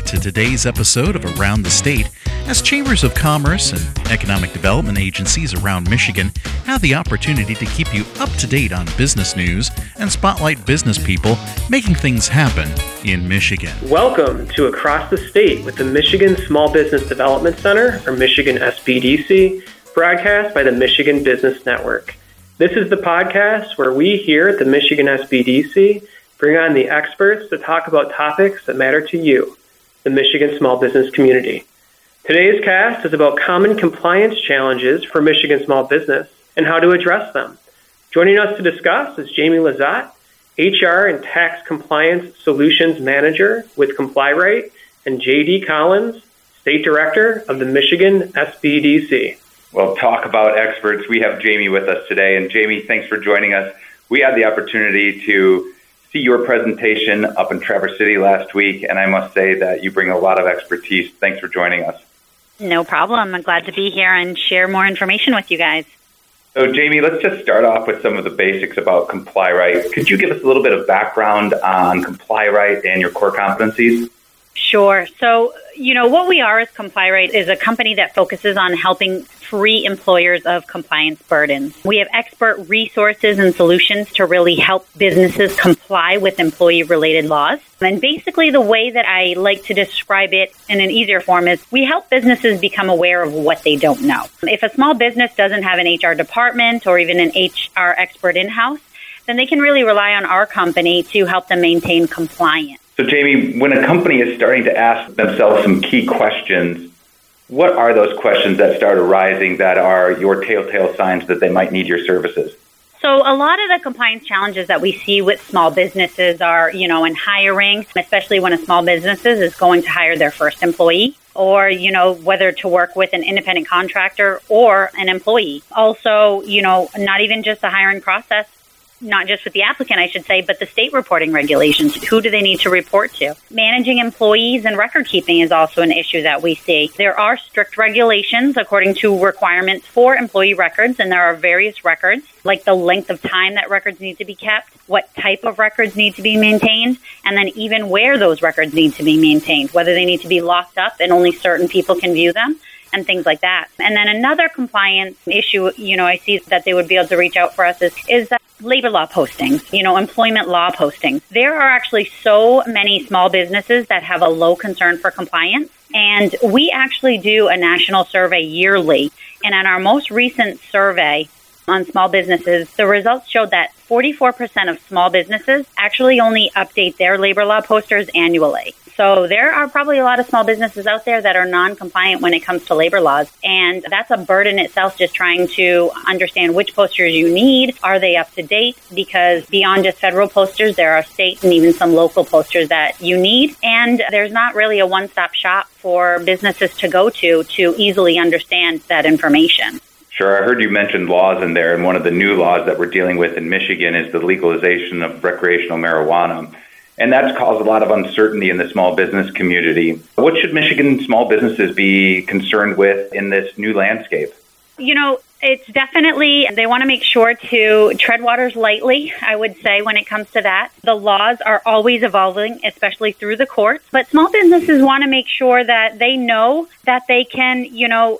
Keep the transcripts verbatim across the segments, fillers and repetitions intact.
to today's episode of Around the State, as chambers of commerce and economic development agencies around Michigan have the opportunity to keep you up to date on business news and spotlight business people making things happen in Michigan. Welcome to Across the State with the Michigan Small Business Development Center, or Michigan S B D C, broadcast by the Michigan Business Network. This is the podcast where we here at the Michigan S B D C bring on the experts to talk about topics that matter to you, the Michigan small business community. Today's cast is about common compliance challenges for Michigan small business and how to address them. Joining us to discuss is Jamie Lizotte, H R and Tax Compliance Solutions Manager with ComplyRight, and J D Collins, State Director of the Michigan S B D C. Well, talk about experts. We have Jamie with us today. And Jamie, thanks for joining us. We had the opportunity to see your presentation up in Traverse City last week, and I must say that you bring a lot of expertise. Thanks for joining us. No problem. I'm glad to be here and share more information with you guys. So, Jamie, let's just start off with some of the basics about ComplyRight. Could you give us a little bit of background on ComplyRight and your core competencies? Sure. So, you know, what we are as ComplyRight is a company that focuses on helping free employers of compliance burdens. We have expert resources and solutions to really help businesses comply with employee-related laws. And basically the way that I like to describe it in an easier form is we help businesses become aware of what they don't know. If a small business doesn't have an H R department or even an H R expert in-house, then they can really rely on our company to help them maintain compliance. So, Jamie, when a company is starting to ask themselves some key questions, what are those questions that start arising that are your telltale signs that they might need your services? So a lot of the compliance challenges that we see with small businesses are, you know, in hiring, especially when a small business is going to hire their first employee, or, you know, whether to work with an independent contractor or an employee. Also, you know, not even just the hiring process, not just with the applicant, I should say, but the state reporting regulations. Who do they need to report to? Managing employees and record keeping is also an issue that we see. There are strict regulations according to requirements for employee records, and there are various records, like the length of time that records need to be kept, what type of records need to be maintained, and then even where those records need to be maintained, whether they need to be locked up and only certain people can view them, and things like that. And then another compliance issue, you know, I see that they would be able to reach out for us is, is that labor law postings, you know, employment law postings. There are actually so many small businesses that have a low concern for compliance. And we actually do a national survey yearly. And on our most recent survey on small businesses, the results showed that forty-four percent of small businesses actually only update their labor law posters annually. So there are probably a lot of small businesses out there that are non-compliant when it comes to labor laws. And that's a burden itself, just trying to understand which posters you need. Are they up to date? Because beyond just federal posters, there are state and even some local posters that you need. And there's not really a one-stop shop for businesses to go to to easily understand that information. Sure. I heard you mention laws in there, and one of the new laws that we're dealing with in Michigan is the legalization of recreational marijuana. And that's caused a lot of uncertainty in the small business community. What should Michigan small businesses be concerned with in this new landscape? You know, it's definitely, they want to make sure to tread waters lightly, I would say, when it comes to that. The laws are always evolving, especially through the courts. But small businesses want to make sure that they know that they can, you know,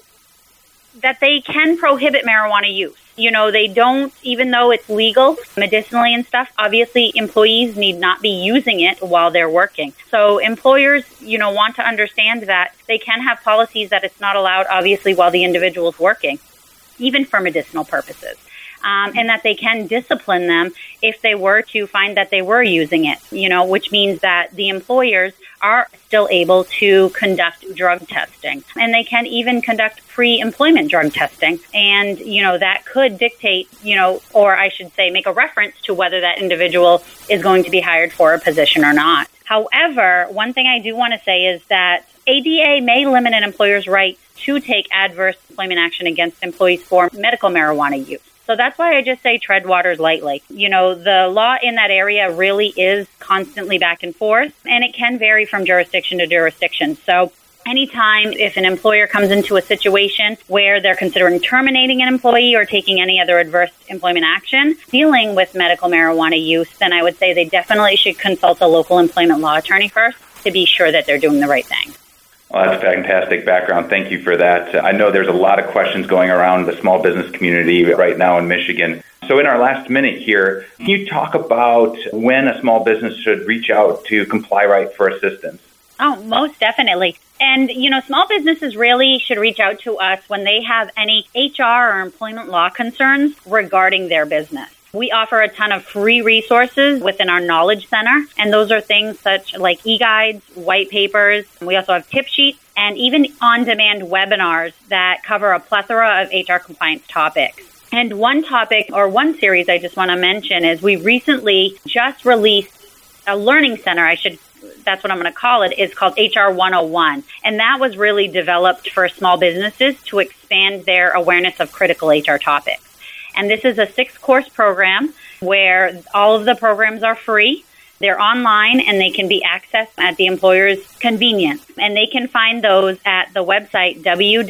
that they can prohibit marijuana use. You know, they don't, even though it's legal medicinally and stuff, obviously employees need not be using it while they're working. So employers, you know, want to understand that they can have policies that it's not allowed, obviously, while the individual's working, even for medicinal purposes. Um, and that they can discipline them if they were to find that they were using it, you know, which means that the employers are still able to conduct drug testing. And they can even conduct pre-employment drug testing. And, you know, that could dictate, you know, or I should say make a reference to whether that individual is going to be hired for a position or not. However, one thing I do want to say is that A D A may limit an employer's right to take adverse employment action against employees for medical marijuana use. So that's why I just say tread waters lightly. You know, the law in that area really is constantly back and forth, and it can vary from jurisdiction to jurisdiction. So anytime if an employer comes into a situation where they're considering terminating an employee or taking any other adverse employment action dealing with medical marijuana use, then I would say they definitely should consult a local employment law attorney first. to be sure that they're doing the right thing. Well, that's fantastic background. Thank you for that. I know there's a lot of questions going around the small business community right now in Michigan. So in our last minute here, can you talk about when a small business should reach out to ComplyRight for assistance? Oh, most definitely. And, you know, small businesses really should reach out to us when they have any H R or employment law concerns regarding their business. We offer a ton of free resources within our Knowledge Center, and those are things such like e-guides, white papers. We also have tip sheets and even on-demand webinars that cover a plethora of H R compliance topics. And one topic or one series I just want to mention is we recently just released a learning center, I should that's what I'm going to call it, is called H R one oh one. And that was really developed for small businesses to expand their awareness of critical H R topics. And this is a six-course program where all of the programs are free. They're online, and they can be accessed at the employer's convenience. And they can find those at the website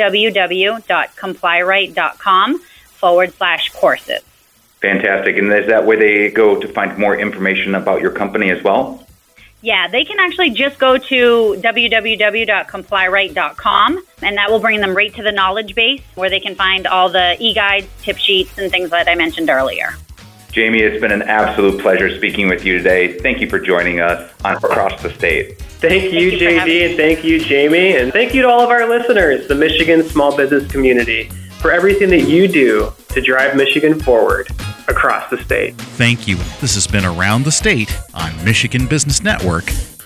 www.complyright.com forward slash courses. Fantastic. And is that where they go to find more information about your company as well? Yeah, they can actually just go to w w w dot complyright dot com, and that will bring them right to the knowledge base where they can find all the e-guides, tip sheets, and things that I mentioned earlier. Jamie, it's been an absolute pleasure speaking with you today. Thank you for joining us on Across the State. Thank you, thank you J D, and thank you, Jamie, and thank you to all of our listeners, the Michigan small business community, for everything that you do to drive Michigan forward across the state. Thank you. This has been Around the State on Michigan Business Network